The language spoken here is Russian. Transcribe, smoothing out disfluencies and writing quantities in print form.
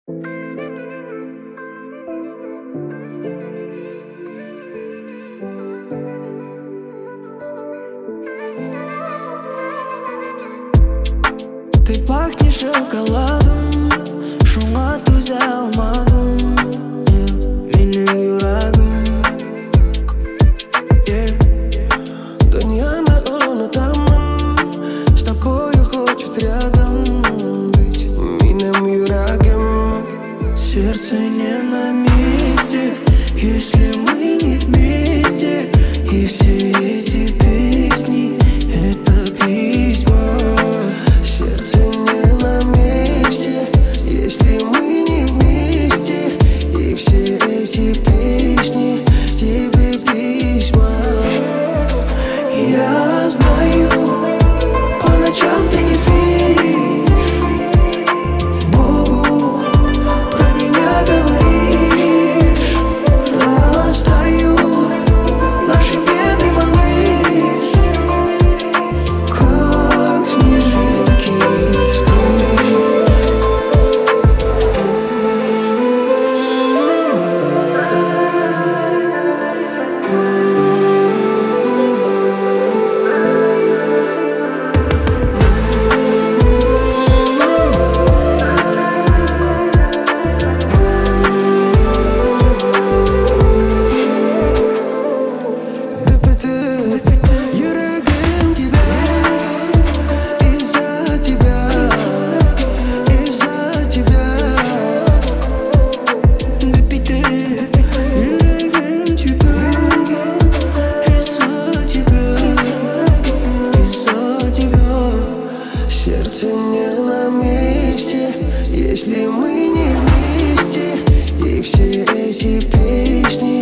Ты пахнешь шоколадом, шуңа түзә алмадым менің йөрәгім. Дөньяны онытамын, с тобою хочет рядом быть минем йөрәгем. Сердце не на месте, если мы не вместе. И все эти песни — это письма. Сердце не на месте, если мы не вместе. И все эти песни тебе письма. Я знаю, по ночам ты не спишь, Богу про меня говоришь. Растают наши беды, малыш, Как снежинки йөрәгем тебя из-за тебя, из-за тебя. Допиты, йөрәгем тебя из-за тебя, из-за тебя. Сердце не на месте, если мы не вместе. И все эти песни